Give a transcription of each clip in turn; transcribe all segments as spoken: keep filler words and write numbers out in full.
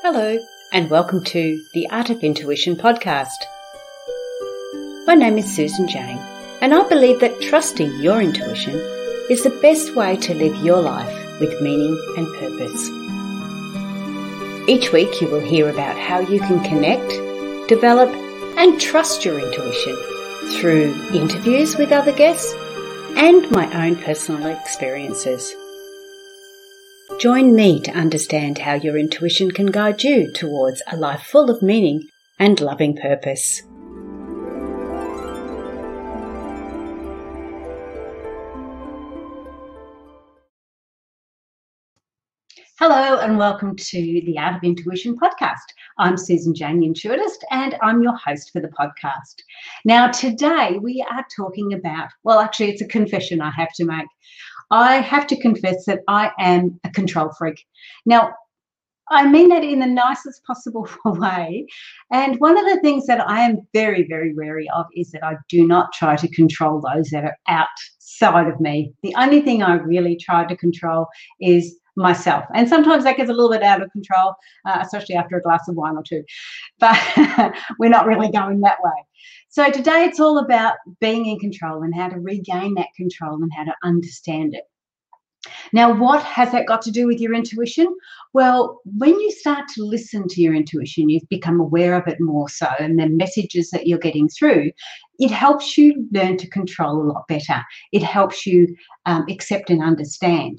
Hello, and welcome to the Art of Intuition podcast. My name is Susan Jane, and I believe that trusting your intuition is the best way to live your life with meaning and purpose. Each week you will hear about how you can connect, develop, and trust your intuition through interviews with other guests and my own personal experiences. Join me to understand how your intuition can guide you towards a life full of meaning and loving purpose. Hello and welcome to the Art of Intuition podcast. I'm Susan Jane, Intuitist, and I'm your host for the podcast. Now today we are talking about, well actually it's a confession I have to make. I have to confess that I am a control freak. Now, I mean that in the nicest possible way. And one of the things that I am very, very wary of is that I do not try to control those that are outside of me. The only thing I really try to control is myself. And sometimes that gets a little bit out of control, uh, especially after a glass of wine or two. But we're not really going that way. So today it's all about being in control and how to regain that control and how to understand it. Now, what has that got to do with your intuition? Well, when you start to listen to your intuition, you've become aware of it more so, and the messages that you're getting through, it helps you learn to control a lot better. It helps you um, accept and understand.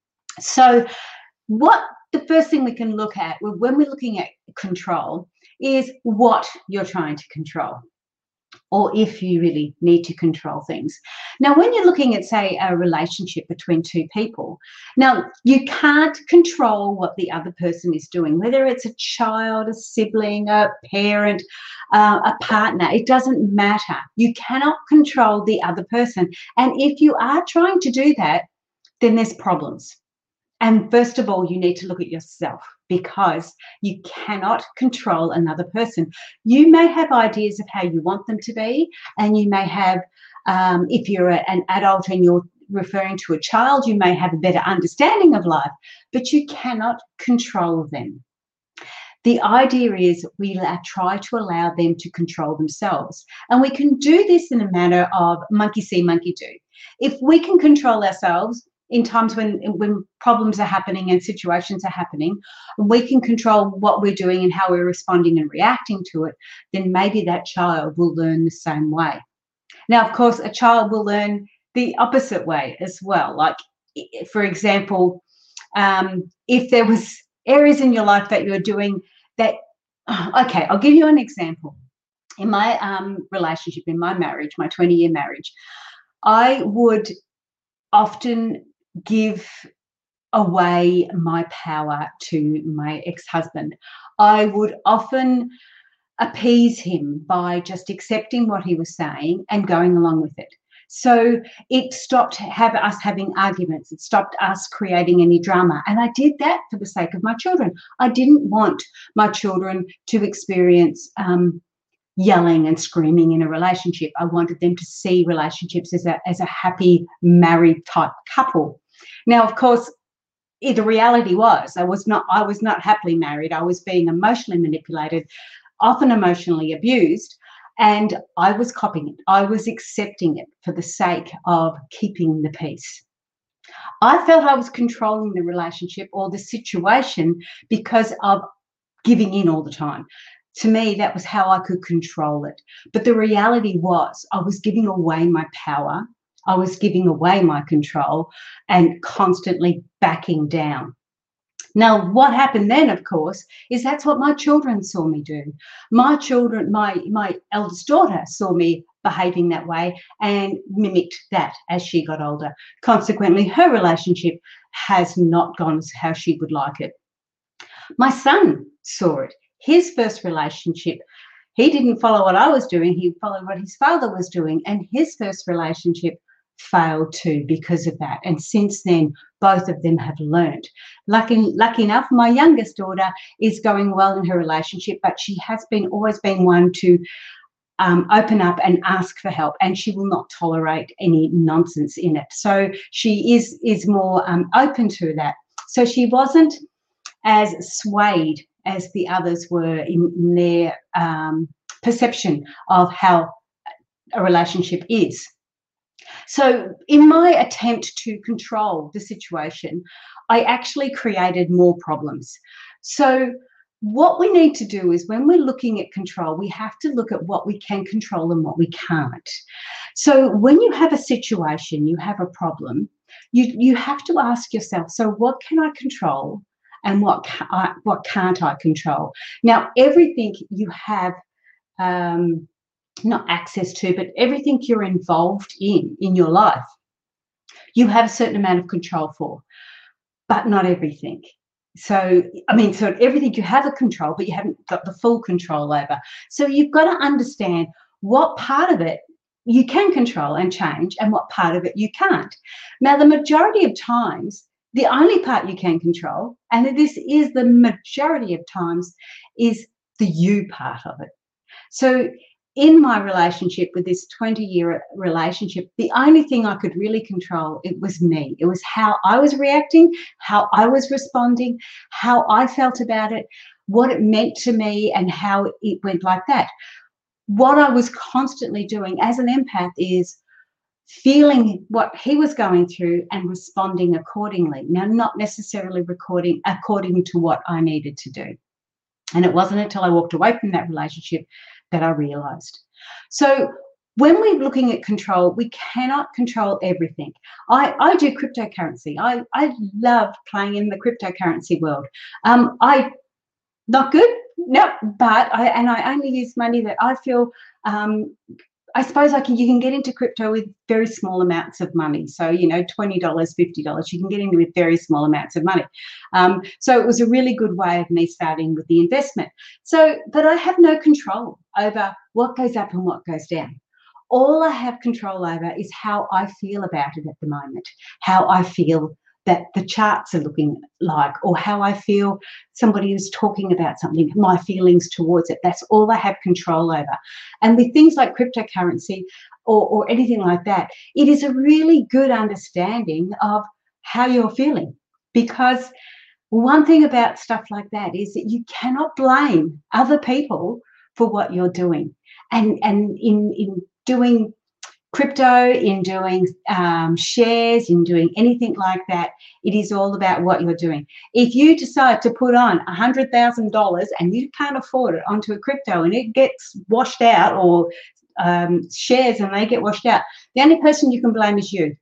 So what the first thing we can look at when we're looking at control is what you're trying to control, or if you really need to control things. Now, when you're looking at, say, a relationship between two people, now you can't control what the other person is doing, whether it's a child, a sibling, a parent, uh, a partner, it doesn't matter. You cannot control the other person. And if you are trying to do that, then there's problems. And first of all, you need to look at yourself, because you cannot control another person. You may have ideas of how you want them to be, and you may have, um, if you're a, an adult and you're referring to a child, you may have a better understanding of life, but you cannot control them. The idea is we try to allow them to control themselves. And we can do this in a manner of monkey see, monkey do. If we can control ourselves, in times when, when problems are happening and situations are happening, we can control what we're doing and how we're responding and reacting to it, then maybe that child will learn the same way. Now, of course, a child will learn the opposite way as well. Like, for example, um, if there was areas in your life that you're doing that, okay, I'll give you an example. In my um, relationship, in my marriage, my twenty-year marriage, I would often give away my power to my ex-husband. I would often appease him by just accepting what he was saying and going along with it. So it stopped have us having arguments. It stopped us creating any drama. And I did that for the sake of my children. I didn't want my children to experience um, yelling and screaming in a relationship. I wanted them to see relationships as a, as a happy married type couple. Now, of course, the reality was I was not I was not happily married. I was being emotionally manipulated, often emotionally abused, and I was copying it. I was accepting it for the sake of keeping the peace. I felt I was controlling the relationship or the situation because of giving in all the time. To me, that was how I could control it. But the reality was I was giving away my power. I was giving away my control and constantly backing down. Now, what happened then, of course, is that's what my children saw me do. My children, my, my eldest daughter saw me behaving that way and mimicked that as she got older. Consequently, her relationship has not gone how she would like it. My son saw it. His first relationship, he didn't follow what I was doing. He followed what his father was doing. And his first relationship failed too because of that. And since then, both of them have learned. Lucky, lucky enough, my youngest daughter is going well in her relationship, but she has been always been one to um, open up and ask for help, and she will not tolerate any nonsense in it. So she is, is more um, open to that. So she wasn't as swayed as the others were in, in their um, perception of how a relationship is. So in my attempt to control the situation, I actually created more problems. So what we need to do is, when we're looking at control, we have to look at what we can control and what we can't. So when you have a situation, you have a problem, you, you have to ask yourself, so what can I control and what, can I, what can't I control? Now, everything you have um, not access to, but everything you're involved in in your life, you have a certain amount of control for, but not everything. So, I mean, so everything you have a control, but you haven't got the full control over. So you've got to understand what part of it you can control and change and what part of it you can't. Now, the majority of times, the only part you can control, and this is the majority of times, is the you part of it. So in my relationship, with this twenty year relationship, the only thing I could really control, it was me. It was how I was reacting, how I was responding, how I felt about it, what it meant to me, and how it went like that. What I was constantly doing as an empath is feeling what he was going through and responding accordingly. Now, not necessarily recording according to what I needed to do. And it wasn't until I walked away from that relationship that I realised. So when we're looking at control, we cannot control everything. I, I do cryptocurrency. I, I love playing in the cryptocurrency world. Um, I not good, no, but I and I only use money that I feel. Um, I suppose I can. You can get into crypto with very small amounts of money. So, you know, twenty dollars, fifty dollars, you can get into with very small amounts of money. Um, so it was a really good way of me starting with the investment. So, but I have no control over what goes up and what goes down. All I have control over is how I feel about it at the moment, how I feel that the charts are looking like, or how I feel somebody is talking about something, my feelings towards it. That's all I have control over. And with things like cryptocurrency or, or anything like that, it is a really good understanding of how you're feeling. Because one thing about stuff like that is that you cannot blame other people for what you're doing. And, and in, in doing crypto, in doing um, shares, in doing anything like that, it is all about what you're doing. If you decide to put on one hundred thousand dollars and you can't afford it onto a crypto and it gets washed out, or um, shares and they get washed out, the only person you can blame is you.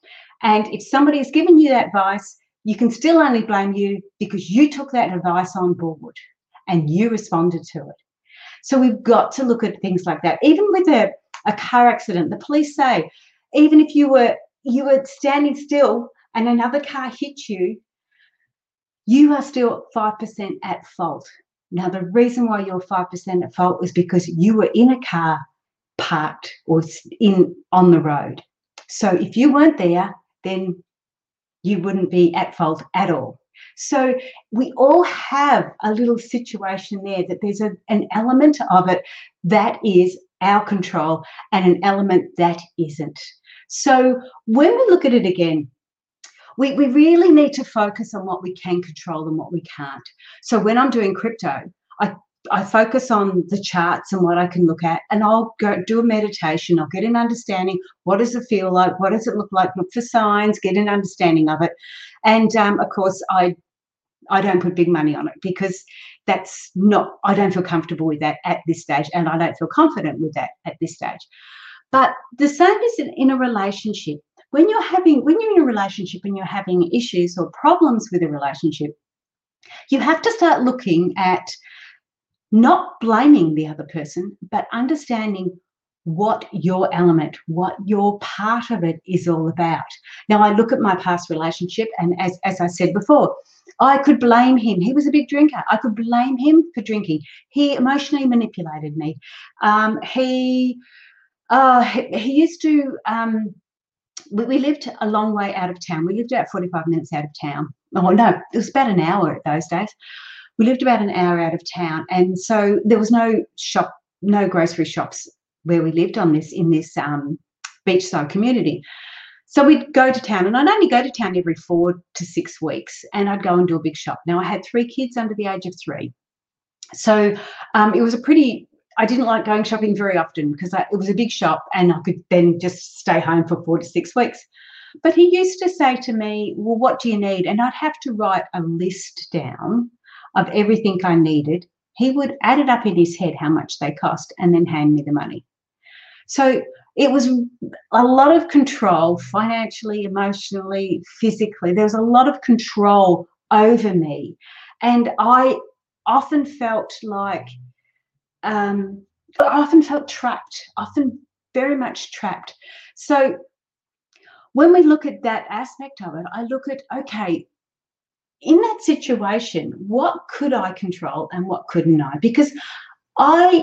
And if somebody has given you that advice, you can still only blame you because you took that advice on board and you responded to it. So we've got to look at things like that. Even with a a car accident, the police say, even if you were you were standing still and another car hit you, you are still five percent at fault. Now, the reason why you're five percent at fault is because you were in a car parked or in on the road. So if you weren't there, then you wouldn't be at fault at all. So we all have a little situation there that there's a, an element of it that is our control and an element that isn't. So when we look at it again, we, we really need to focus on what we can control and what we can't. So when I'm doing crypto, I, I focus on the charts and what I can look at, and I'll go do a meditation. I'll get an understanding. What does it feel like? What does it look like? Look for signs, get an understanding of it. And um, of course, I I don't put big money on it because that's not, I don't feel comfortable with that at this stage, and I don't feel confident with that at this stage. But the same is in, in a relationship. When you're having, when you're in a relationship and you're having issues or problems with a relationship, you have to start looking at not blaming the other person, but understanding what your element, what your part of it is all about. Now, I look at my past relationship, and as, as I said before, I could blame him. He was a big drinker. I could blame him for drinking. He emotionally manipulated me. Um, he, uh, he, he used to, um, we, we lived a long way out of town. We lived about forty-five minutes out of town. Oh, no, it was about an hour at those days. We lived about an hour out of town. And so there was no shop, no grocery shops where we lived on this, in this um, beachside community. So we'd go to town, and I'd only go to town every four to six weeks, and I'd go and do a big shop. Now, I had three kids under the age of three. So um, it was a pretty, I didn't like going shopping very often because it was a big shop and I could then just stay home for four to six weeks. But he used to say to me, well, what do you need? And I'd have to write a list down of everything I needed. He would add it up in his head how much they cost and then hand me the money. So it was a lot of control financially, emotionally, physically. There was a lot of control over me. And I often felt like, um, I often felt trapped, often very much trapped. So when we look at that aspect of it, I look at, okay, in that situation, what could I control and what couldn't I? Because I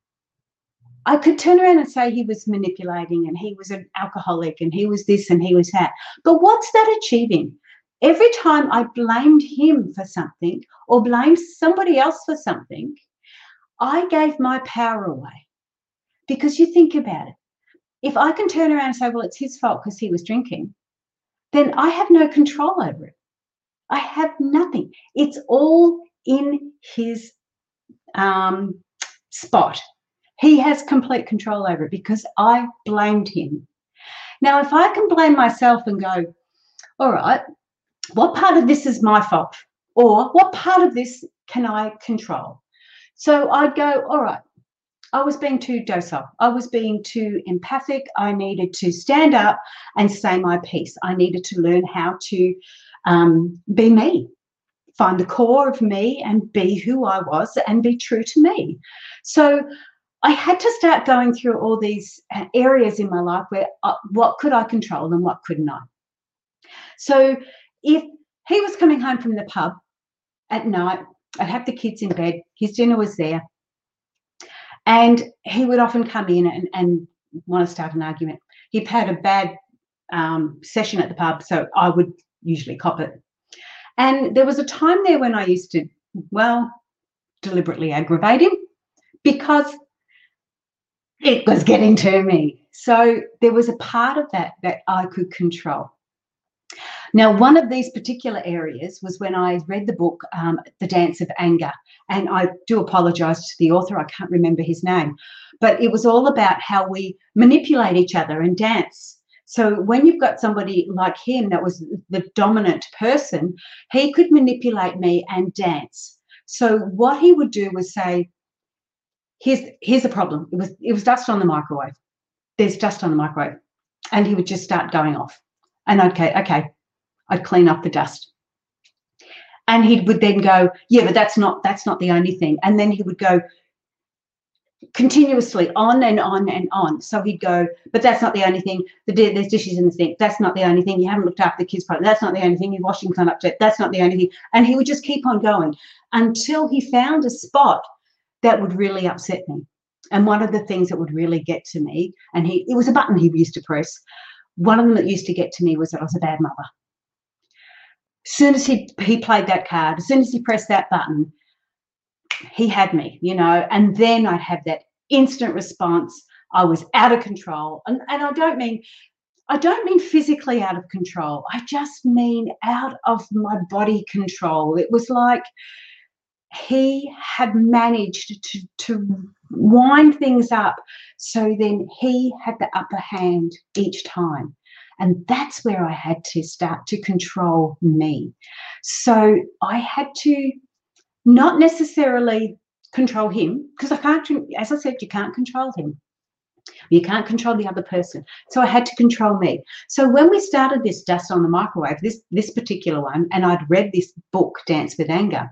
I could turn around and say he was manipulating and he was an alcoholic and he was this and he was that. But what's that achieving? Every time I blamed him for something or blamed somebody else for something, I gave my power away. Because you think about it. If I can turn around and say, well, it's his fault because he was drinking, then I have no control over it. I have nothing. It's all in his um, spot. He has complete control over it because I blamed him. Now, if I can blame myself and go, all right, what part of this is my fault? Or what part of this can I control? So I'd go, all right, I was being too docile. I was being too empathic. I needed to stand up and say my piece. I needed to learn how to um, be me, find the core of me and be who I was and be true to me. So I had to start going through all these areas in my life where uh, what could I control and what couldn't I? So if he was coming home from the pub at night, I'd have the kids in bed, his dinner was there, and he would often come in and, and want to start an argument. He'd had a bad um, session at the pub, so I would usually cop it. And there was a time there when I used to, well, deliberately aggravate him because it was getting to me. So there was a part of that that I could control. Now, one of these particular areas was when I read the book, um, The Dance of Anger, and I do apologise to the author, I can't remember his name, but it was all about how we manipulate each other and dance. So when you've got somebody like him that was the dominant person, he could manipulate me and dance. So what he would do was say, here's, here's the problem. It was, it was dust on the microwave. There's dust on the microwave. And he would just start going off. And I'd go, okay, I'd clean up the dust. And he would then go, yeah, but that's not, that's not the only thing. And then he would go continuously on and on and on. So he'd go, but that's not the only thing. There's dishes in the sink. That's not the only thing. You haven't looked after the kids' part. That's not the only thing. Your washing's not up to it. That's not the only thing. And he would just keep on going until he found a spot that would really upset me. And one of the things that would really get to me, and he, it was a button he used to press. One of them that used to get to me was that I was a bad mother. As soon as he, he played that card, as soon as he pressed that button, he had me, you know, and then I'd have that instant response. I was out of control. And, and I don't mean, I don't mean physically out of control. I just mean out of my body control. It was like he had managed to, to wind things up so then he had the upper hand each time. And that's where I had to start to control me. So I had to not necessarily control him, because I can't, as I said, you can't control him. You can't control the other person. So I had to control me. So when we started this Dust on the Microwave, this, this particular one, and I'd read this book, Dance with Anger,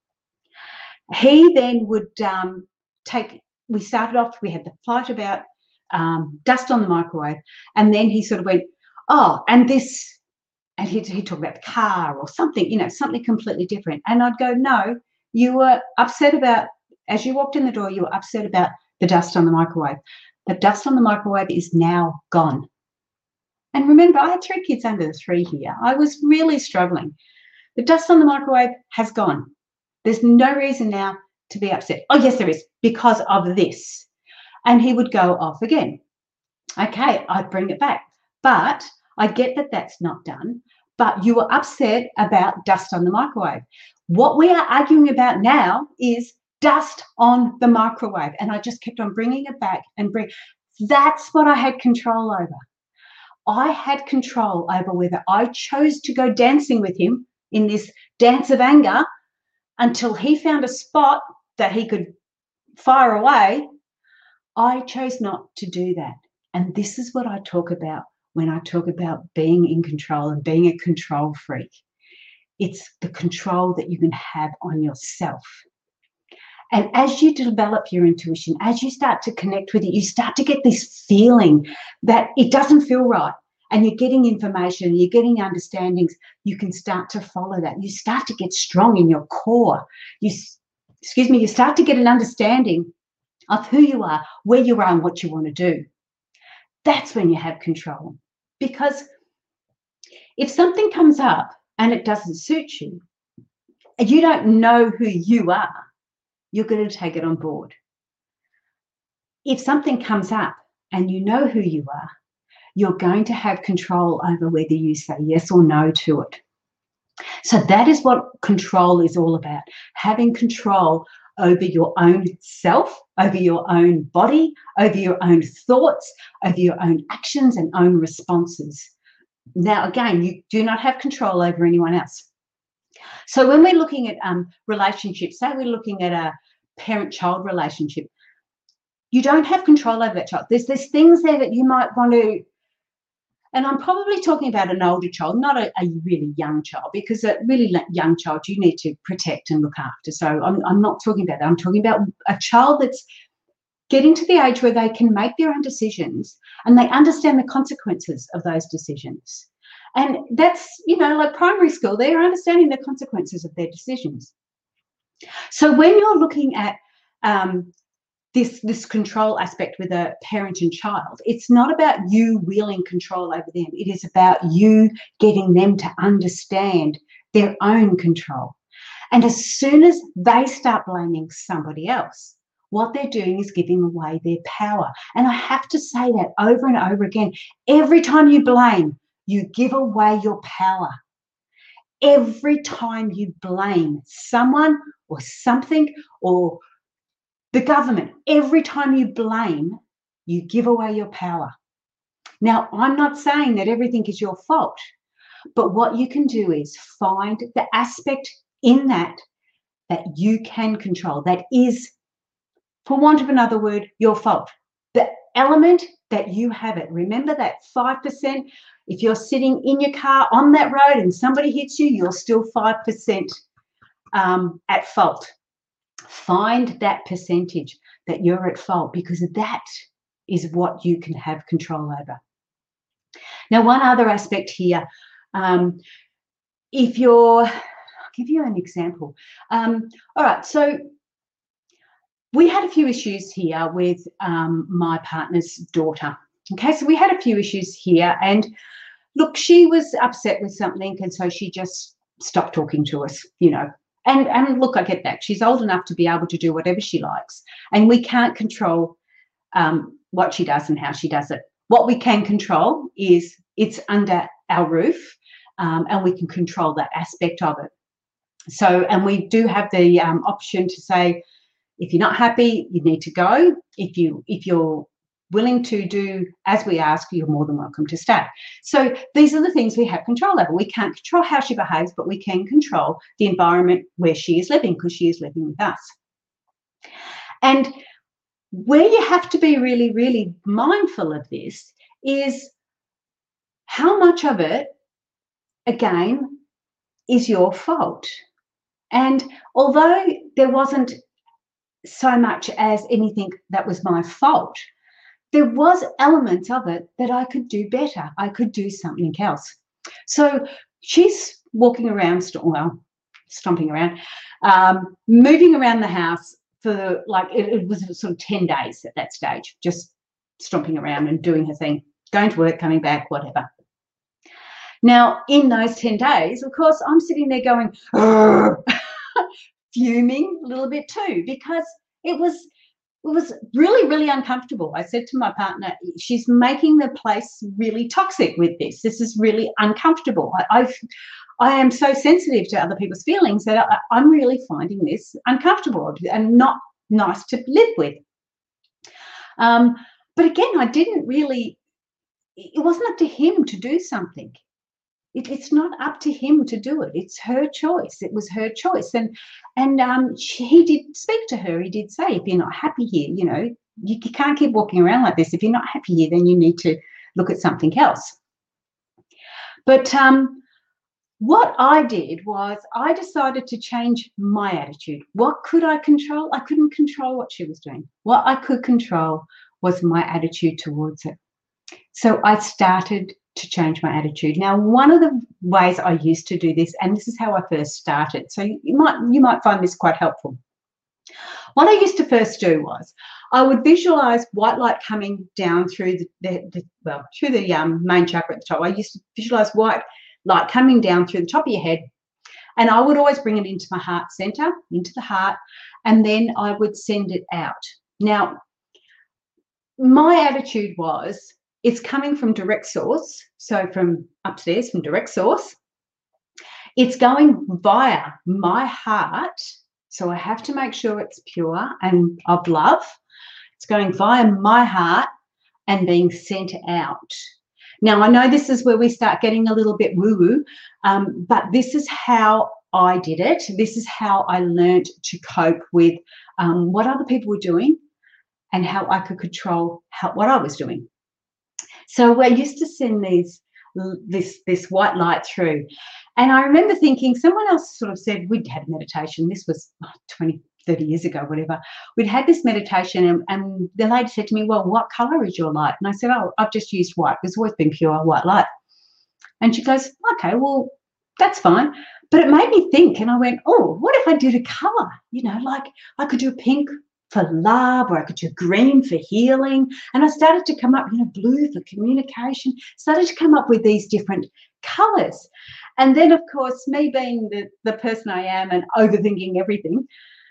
he then would um, take, we started off, we had the fight about um, dust on the microwave, and then he sort of went, oh, and this, and he'd, he'd talk about the car or something, you know, something completely different. And I'd go, no, you were upset about, as you walked in the door, you were upset about the dust on the microwave. The dust on the microwave is now gone. And remember, I had three kids under the three here. I was really struggling. The dust on the microwave has gone. There's no reason now to be upset. Oh, yes, there is, because of this. And he would go off again. Okay, I'd bring it back. But I get that that's not done, but you were upset about dust on the microwave. What we are arguing about now is dust on the microwave. And I just kept on bringing it back and bring. That's what I had control over. I had control over whether I chose to go dancing with him in this dance of anger until he found a spot that he could fire away. I chose not to do that. And this is what I talk about when I talk about being in control and being a control freak. It's the control that you can have on yourself. And as you develop your intuition, as you start to connect with it, you start to get this feeling that it doesn't feel right. And you're getting information, you're getting understandings, you can start to follow that. You start to get strong in your core. You, excuse me, you start to get an understanding of who you are, where you are, and what you want to do. That's when you have control. Because if something comes up and it doesn't suit you, and you don't know who you are, you're going to take it on board. If something comes up and you know who you are, you're going to have control over whether you say yes or no to it. So that is what control is all about, having control over your own self, over your own body, over your own thoughts, over your own actions and own responses. Now, again, you do not have control over anyone else. So when we're looking at um, relationships, say we're looking at a parent-child relationship, you don't have control over that child. There's, there's things there that you might want to, and I'm probably talking about an older child, not a, a really young child, because a really young child you need to protect and look after. So I'm, I'm not talking about that. I'm talking about a child that's getting to the age where they can make their own decisions and they understand the consequences of those decisions. And that's, you know, like primary school, they're understanding the consequences of their decisions. So when you're looking at um, this, this control aspect with a parent and child, it's not about you wielding control over them. It is about you getting them to understand their own control. And as soon as they start blaming somebody else, what they're doing is giving away their power. And I have to say that over and over again. Every time you blame, you give away your power. Every time you blame someone or something or the government, every time you blame, you give away your power. Now, I'm not saying that everything is your fault, but what you can do is find the aspect in that that you can control, that is, for want of another word, your fault. The element that you have it. Remember that five percent. If you're sitting in your car on that road and somebody hits you, you're still five percent um, at fault. Find that percentage that you're at fault, because that is what you can have control over. Now, one other aspect here, um, if you're, I'll give you an example. Um, all right, so we had a few issues here with um, my partner's daughter. Okay, so we had a few issues here, and look, she was upset with something, and so she just stopped talking to us, you know. And, and look, I get that. She's old enough to be able to do whatever she likes, and we can't control um, what she does and how she does it. What we can control is it's under our roof, um, and we can control that aspect of it. So, and we do have the um, option to say, if you're not happy, you need to go. If you, if you're willing to do as we ask, you're more than welcome to stay. So these are the things we have control over. We can't control how she behaves, but we can control the environment where she is living, because she is living with us. And where you have to be really, really mindful of this is how much of it, again, is your fault. And although there wasn't so much as anything that was my fault, there was elements of it that I could do better. I could do something else. So she's walking around, well, stomping around, um, moving around the house for like, it, it was sort of ten days at that stage, just stomping around and doing her thing, going to work, coming back, whatever. Now, in those ten days, of course, I'm sitting there going, fuming a little bit too, because it was, it was really, really uncomfortable. I said to my partner, she's making the place really toxic with this. This is really uncomfortable. I, I've, I am so sensitive to other people's feelings that I, I'm really finding this uncomfortable and not nice to live with. Um, but again, I didn't really, it wasn't up to him to do something. It, it's not up to him to do it. It's her choice. It was her choice. And and um, she, he did speak to her. He did say, if you're not happy here, you know, you, you can't keep walking around like this. If you're not happy here, then you need to look at something else. But um, what I did was I decided to change my attitude. What could I control? I couldn't control what she was doing. What I could control was my attitude towards it. So I started to change my attitude. Now, one of the ways I used to do this, and this is how I first started, so you might you might find this quite helpful. What I used to first do was I would visualize white light coming down through the, the, the well through the um, main chakra at the top. I used to visualize white light coming down through the top of your head, and I would always bring it into my heart center, into the heart, and then I would send it out. Now, my attitude was, it's coming from direct source, so from upstairs, from direct source. It's going via my heart, so I have to make sure it's pure and of love. It's going via my heart and being sent out. Now, I know this is where we start getting a little bit woo-woo, um, but this is how I did it. This is how I learned to cope with um, what other people were doing and how I could control how, what I was doing. So I used to send these this this white light through, and I remember thinking, someone else sort of said, we'd had meditation, this was twenty, thirty years ago, whatever, we'd had this meditation, and, and the lady said to me, well, what color is your light? And I said, oh, I've just used white. It's always been pure white light. And she goes, okay, well, that's fine. But it made me think, and I went, oh, what if I did a color? You know, like I could do pink for love, or I could do green for healing. And I started to come up, you know, blue for communication, started to come up with these different colors. And then, of course, me being the, the person I am and overthinking everything,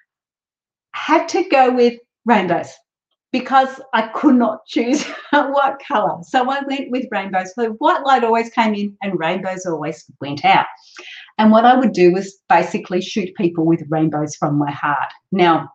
had to go with rainbows because I could not choose what color. So I went with rainbows. So white light always came in and rainbows always went out. And what I would do was basically shoot people with rainbows from my heart. Now,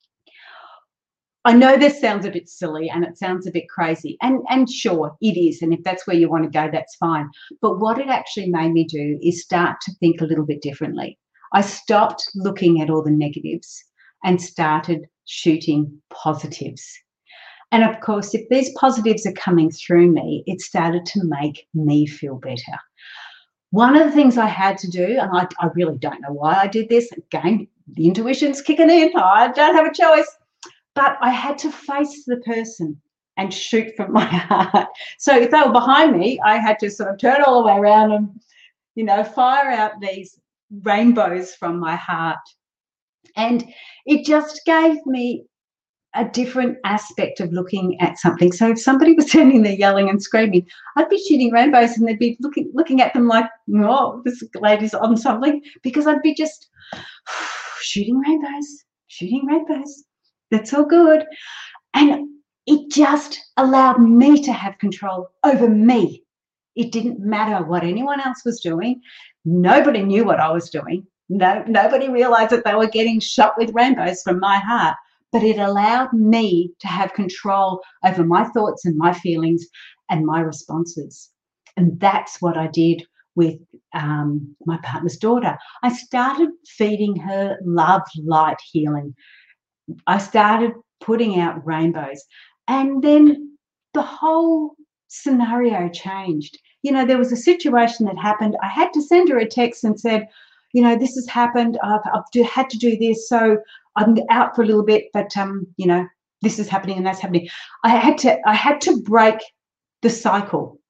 I know this sounds a bit silly and it sounds a bit crazy, and, and sure, it is, and if that's where you want to go, that's fine. But what it actually made me do is start to think a little bit differently. I stopped looking at all the negatives and started shooting positives. And of course, if these positives are coming through me, it started to make me feel better. One of the things I had to do, and I, I really don't know why I did this, again, the intuition's kicking in, I don't have a choice, but I had to face the person and shoot from my heart. So if they were behind me, I had to sort of turn all the way around and, you know, fire out these rainbows from my heart. And it just gave me a different aspect of looking at something. So if somebody was standing there yelling and screaming, I'd be shooting rainbows and they'd be looking looking at them like, oh, this lady's on something, because I'd be just shooting rainbows, shooting rainbows. That's all good. And it just allowed me to have control over me. It didn't matter what anyone else was doing. Nobody knew what I was doing. No, nobody realized that they were getting shot with rainbows from my heart. But it allowed me to have control over my thoughts and my feelings and my responses. And that's what I did with um, my partner's daughter. I started feeding her love, light, healing. I started putting out rainbows. And then the whole scenario changed. You know, there was a situation that happened. I had to send her a text and said, you know, this has happened. I've, I've do, had to do this. So I'm out for a little bit, but, um, you know, this is happening and that's happening. I had to, I had to break the cycle.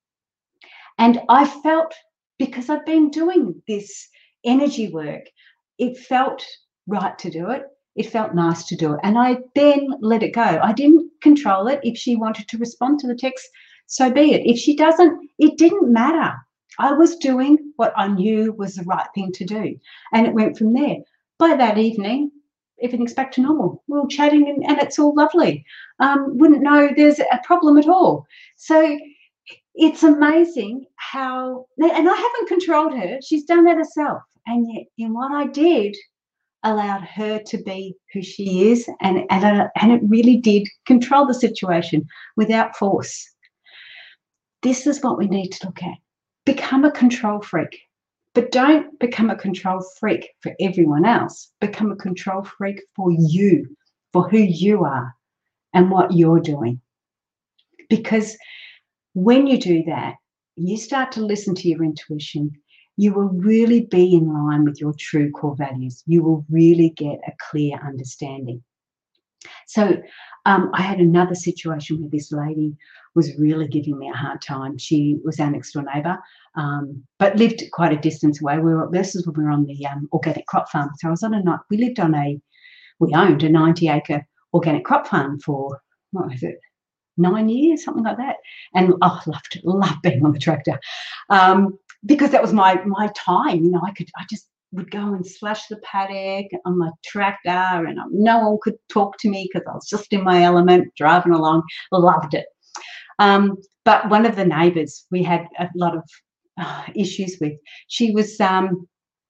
And I felt, because I've been doing this energy work, it felt right to do it. It felt nice to do it. And I then let it go. I didn't control it. If she wanted to respond to the text, so be it. If she doesn't, it didn't matter. I was doing what I knew was the right thing to do. And it went from there. By that evening, everything's back to normal. We're all chatting and, and it's all lovely. Um, wouldn't know there's a problem at all. So it's amazing how, and I haven't controlled her. She's done that herself. And yet, in what I did, allowed her to be who she is, and and, uh, and it really did control the situation without force. This is what we need to look at. Become a control freak, but don't become a control freak for everyone else. Become a control freak for you, for who you are and what you're doing. Because when you do that, you start to listen to your intuition, you will really be in line with your true core values. You will really get a clear understanding. So um, I had another situation where this lady was really giving me a hard time. She was our next door neighbour, um, but lived quite a distance away. We were, this is when we were on the um, organic crop farm. So I was on a night, we lived on a, we owned a ninety acre organic crop farm for, what was it, nine years, something like that. And oh, I loved it, loved being on the tractor. Um, because that was my my time, you know, I could, I just would go and slash the paddock on my tractor, and no one could talk to me because I was just in my element, driving along, loved it. Um, but one of the neighbours we had a lot of uh, issues with, she was, um,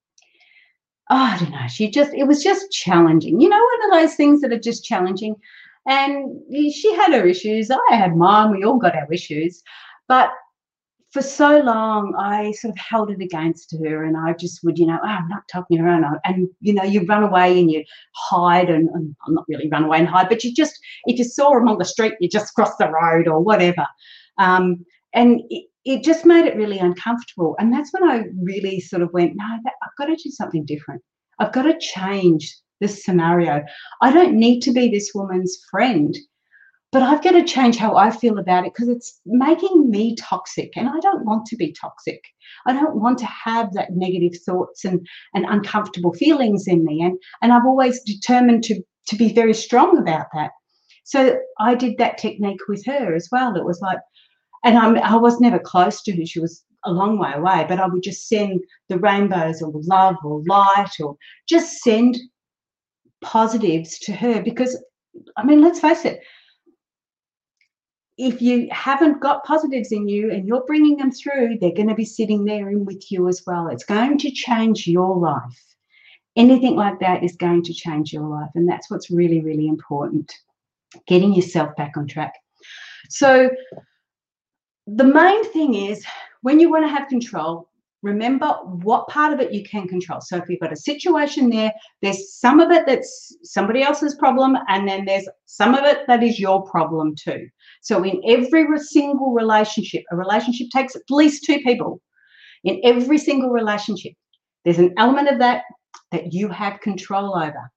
oh, I don't know, she just, it was just challenging. You know, one of those things that are just challenging. And she had her issues, I had mine, we all got our issues. But for so long, I sort of held it against her, and I just would, you know, oh, I'm not talking around. And, you know, you run away and you hide, and, and I'm not really run away and hide, but you just, if you saw them on the street, you just cross the road or whatever. Um, and it, it just made it really uncomfortable. And that's when I really sort of went, no, that, I've got to do something different. I've got to change this scenario. I don't need to be this woman's friend. But I've got to change how I feel about it, because it's making me toxic, and I don't want to be toxic. I don't want to have that negative thoughts and, and uncomfortable feelings in me. And, and I've always determined to, to be very strong about that. So I did that technique with her as well. It was like, and I'm, I was never close to her. She was a long way away, but I would just send the rainbows or love or light, or just send positives to her. Because, I mean, let's face it, if you haven't got positives in you and you're bringing them through, they're going to be sitting there in with you as well. It's going to change your life. Anything like that is going to change your life. And that's what's really, really important, getting yourself back on track. So the main thing is, when you want to have control, remember what part of it you can control. So if you've got a situation there, there's some of it that's somebody else's problem, and then there's some of it that is your problem too. So in every single relationship, a relationship takes at least two people. In every single relationship, there's an element of that that you have control over,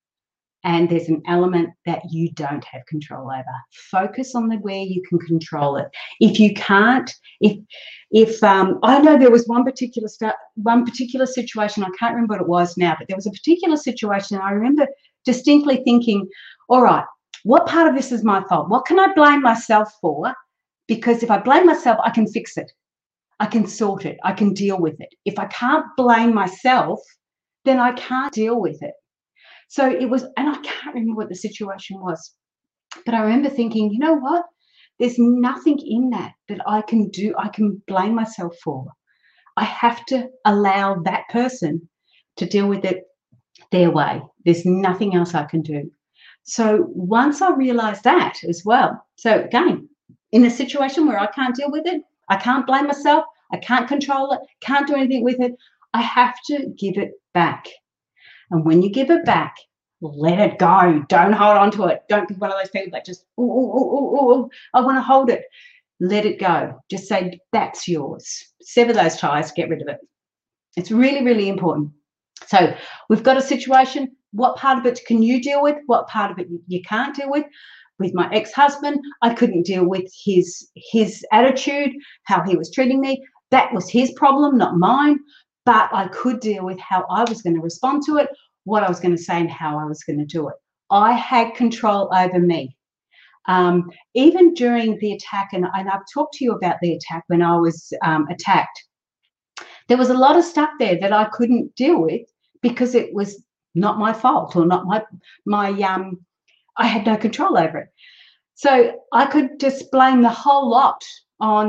and there's an element that you don't have control over. Focus on the where you can control it. If you can't, if if um, I know there was one particular st- one particular situation, I can't remember what it was now, but there was a particular situation I remember distinctly thinking, all right, what part of this is my fault? What can I blame myself for? Because if I blame myself, I can fix it. I can sort it. I can deal with it. If I can't blame myself, then I can't deal with it. So it was, and I can't remember what the situation was, but I remember thinking, you know what? There's nothing in that that I can do, I can blame myself for. I have to allow that person to deal with it their way. There's nothing else I can do. So once I realized that as well, so again, in a situation where I can't deal with it, I can't blame myself, I can't control it, can't do anything with it, I have to give it back. And when you give it back, let it go. Don't hold on to it. Don't be one of those people that just, oh, oh, oh, oh, oh, I want to hold it. Let it go. Just say, that's yours. Sever those ties, get rid of it. It's really, really important. So we've got a situation. What part of it can you deal with? What part of it you can't deal with? With my ex-husband, I couldn't deal with his, his attitude, how he was treating me. That was his problem, not mine. But I could deal with how I was going to respond to it, what I was going to say, and how I was going to do it. I had control over me. Um, even during the attack, and, and I've talked to you about the attack when I was um, attacked, there was a lot of stuff there that I couldn't deal with because it was not my fault, or not my, my um, I had no control over it. So I could just blame the whole lot on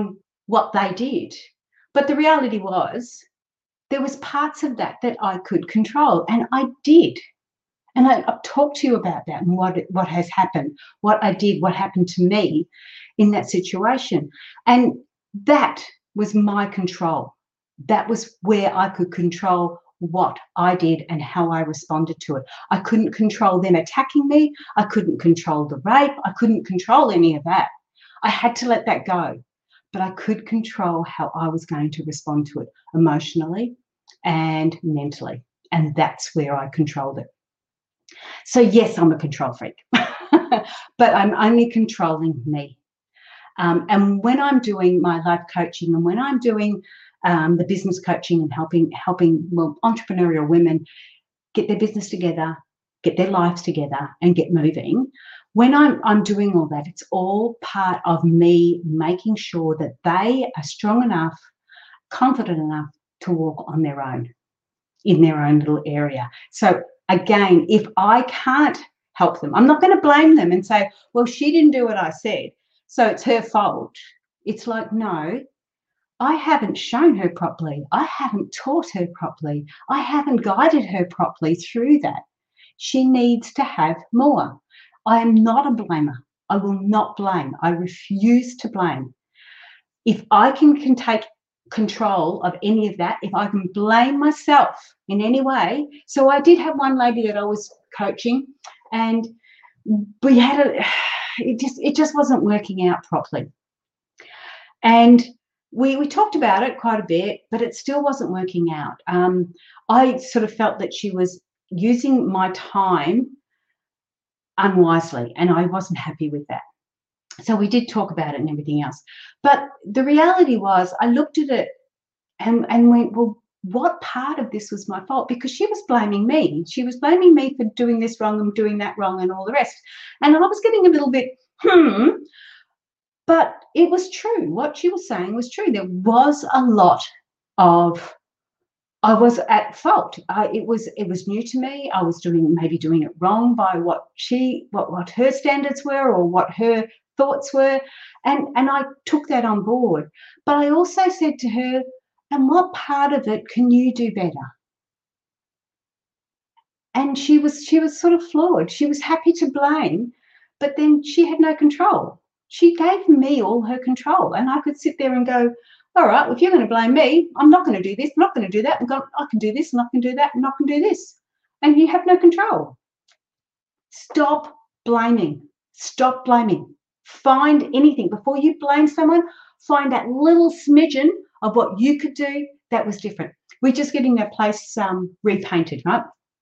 what they did. But the reality was there was parts of that that I could control, and I did. And I, I've talked to you about that and what what has happened, what I did, what happened to me in that situation. And that was my control. That was where I could control what I did and how I responded to it. I couldn't control them attacking me. I couldn't control the rape. I couldn't control any of that. I had to let that go. But I could control how I was going to respond to it emotionally and mentally. And that's where I controlled it. So yes, I'm a control freak, but I'm only controlling me. Um, and when I'm doing my life coaching and when I'm doing um, the business coaching and helping helping well, entrepreneurial women get their business together, get their lives together and get moving, when I'm, I'm doing all that, it's all part of me making sure that they are strong enough, confident enough to walk on their own, in their own little area. So again, if I can't help them, I'm not going to blame them and say, well, she didn't do what I said, so it's her fault. It's like, no, I haven't shown her properly. I haven't taught her properly. I haven't guided her properly through that. She needs to have more. I am not a blamer. I will not blame. I refuse to blame. If I can, can take control of any of that, if I can blame myself in any way. So I did have one lady that I was coaching, and we had a, it just it just wasn't working out properly. And we we talked about it quite a bit, but it still wasn't working out. Um, I sort of felt that she was using my time unwisely, and I wasn't happy with that. So we did talk about it and everything else. But the reality was I looked at it and, and went, well, what part of this was my fault? Because she was blaming me. She was blaming me for doing this wrong and doing that wrong and all the rest. And I was getting a little bit, hmm, but it was true. What she was saying was true. There was a lot of, I was at fault. I, it was it was new to me. I was doing maybe doing it wrong by what she, what, what her standards were or what her thoughts were. And, and I took that on board. But I also said to her, and what part of it can you do better? And she was she was sort of floored. She was happy to blame, but then she had no control. She gave me all her control, and I could sit there and go, all right, well, if you're going to blame me, I'm not going to do this, I'm not going to do that, and go, I can do this, and I can do that, and I can do this. And you have no control. Stop blaming. Stop blaming. Find anything. Before you blame someone, find that little smidgen of what you could do that was different. We're just getting that place um, repainted, right?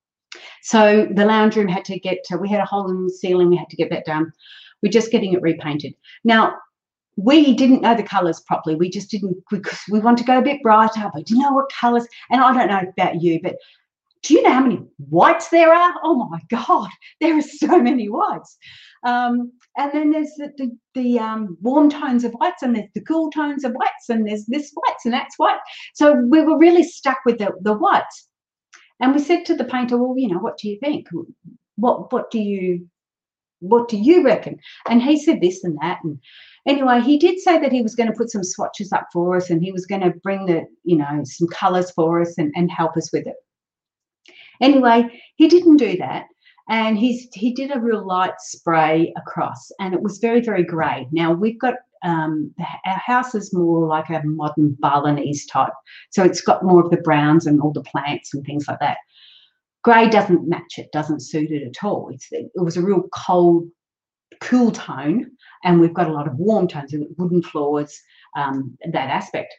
So the lounge room had to get, uh, we had a hole in the ceiling, we had to get that done. We're just getting it repainted. Now, we didn't know the colours properly. We just didn't, because we want to go a bit brighter, but do you know what colours? And I don't know about you, but do you know how many whites there are? Oh my God, there are so many whites. Um, and then there's the, the, the um, warm tones of whites, and there's the cool tones of whites, and there's this whites and that's white. So we were really stuck with the, the whites. And we said to the painter, well, you know, what do you think? What, what do you, what do you reckon? And he said this and that. And anyway, he did say that he was going to put some swatches up for us, and he was going to bring the, you know, some colours for us and, and help us with it. Anyway, he didn't do that, and he's he did a real light spray across, and it was very, very grey. Now, we've got, um, our house is more like a modern Balinese type, so it's got more of the browns and all the plants and things like that. Grey doesn't match it, doesn't suit it at all. It's, it was a real cold, cool tone, and we've got a lot of warm tones, wooden floors, um, that aspect.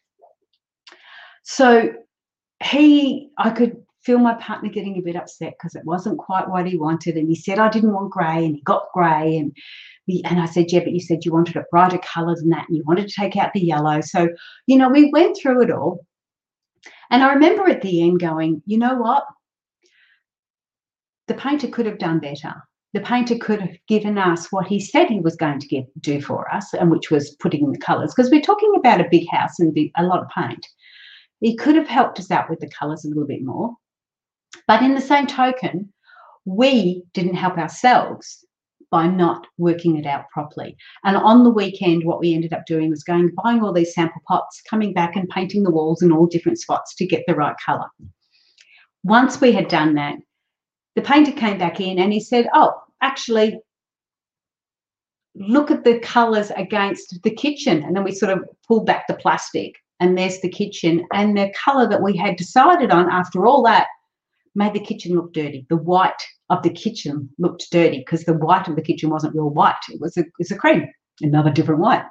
So he, I could feel my partner getting a bit upset because it wasn't quite what he wanted, and he said I didn't want grey, and he got grey, and he, and I said, yeah, but you said you wanted a brighter colour than that, and you wanted to take out the yellow. So, you know, we went through it all, and I remember at the end going, you know what, the painter could have done better. The painter could have given us what he said he was going to get, do for us, and which was putting in the colours, because we're talking about a big house and big, a lot of paint. He could have helped us out with the colours a little bit more. But in the same token, we didn't help ourselves by not working it out properly. And on the weekend, what we ended up doing was going, buying all these sample pots, coming back and painting the walls in all different spots to get the right colour. Once we had done that, the painter came back in and he said, oh, actually, look at the colours against the kitchen. And then we sort of pulled back the plastic and there's the kitchen. And the colour that we had decided on after all that made the kitchen look dirty. The white of the kitchen looked dirty because the white of the kitchen wasn't real white. It was a, it was a cream, another different white.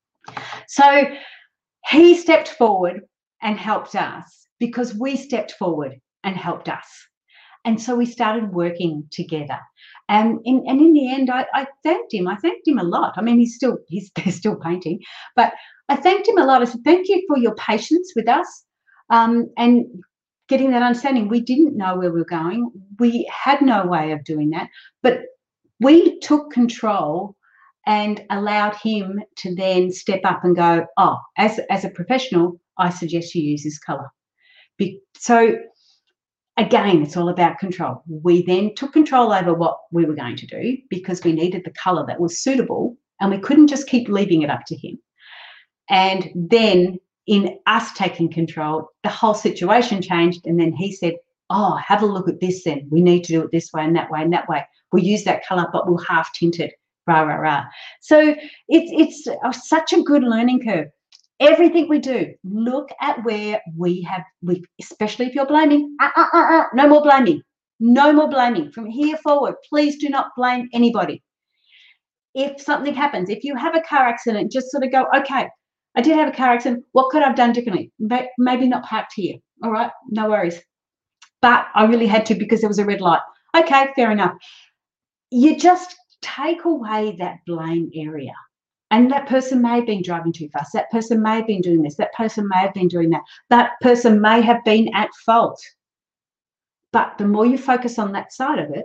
So he stepped forward and helped us because we stepped forward and helped us. And so we started working together. And in, and in the end, I, I thanked him. I thanked him a lot. I mean, he's still he's still painting, but I thanked him a lot. I said, thank you for your patience with us um, and getting that understanding. We didn't know where we were going. We had no way of doing that, but we took control and allowed him to then step up and go, oh, as, as a professional, I suggest you use this colour. Be, so again, it's all about control. We then took control over what we were going to do because we needed the colour that was suitable and we couldn't just keep leaving it up to him. And then in us taking control, the whole situation changed. And then he said, oh, have a look at this then. We need to do it this way and that way and that way. We'll use that colour, but we'll half tint it, rah, rah, rah. So it's, it's such a good learning curve. Everything we do, look at where we have, we, especially if you're blaming, uh, uh, uh, uh, no more blaming. No more blaming. From here forward, please do not blame anybody. If something happens, if you have a car accident, just sort of go, okay, I did have a car accident. What could I have done differently? Maybe not parked here. All right, no worries. But I really had to because there was a red light. Okay, fair enough. You just take away that blame area. And that person may have been driving too fast. That person may have been doing this. That person may have been doing that. That person may have been at fault. But the more you focus on that side of it,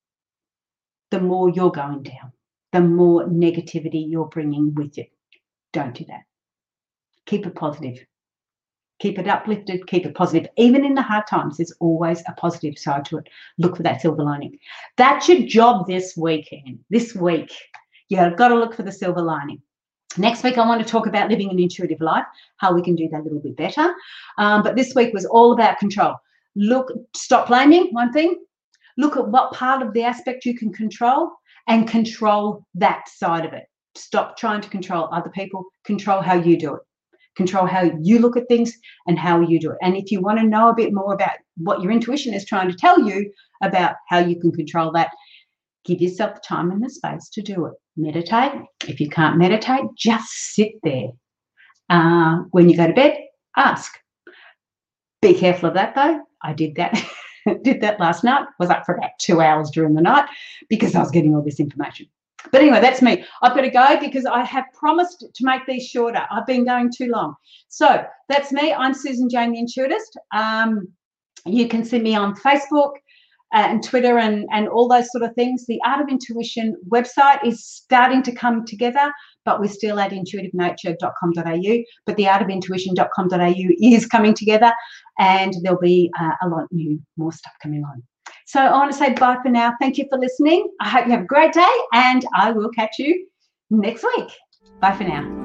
the more you're going down, the more negativity you're bringing with you. Don't do that. Keep it positive. Keep it uplifted. Keep it positive. Even in the hard times, there's always a positive side to it. Look for that silver lining. That's your job this weekend, this week. You've got to look for the silver lining. Next week, I want to talk about living an intuitive life, how we can do that a little bit better. Um, but this week was all about control. Look, stop blaming, one thing. Look at what part of the aspect you can control and control that side of it. Stop trying to control other people. Control how you do it. Control how you look at things and how you do it. And if you want to know a bit more about what your intuition is trying to tell you about how you can control that, give yourself the time and the space to do it. Meditate. If you can't meditate, just sit there. Uh, when you go to bed, ask. Be careful of that, though. I did that. did that last night. Was up for about two hours during the night because I was getting all this information. But anyway, that's me. I've got to go because I have promised to make these shorter. I've been going too long. So that's me. I'm Susan Jane, the Intuitist. Um, you can see me on Facebook and Twitter and, and all those sort of things. The Art of Intuition website is starting to come together, but we're still at intuitive nature dot com dot a u. But the art of intuition dot com dot a u is coming together, and there'll be uh, a lot new, more stuff coming on. So I want to say bye for now. Thank you for listening. I hope you have a great day, and I will catch you next week. Bye for now.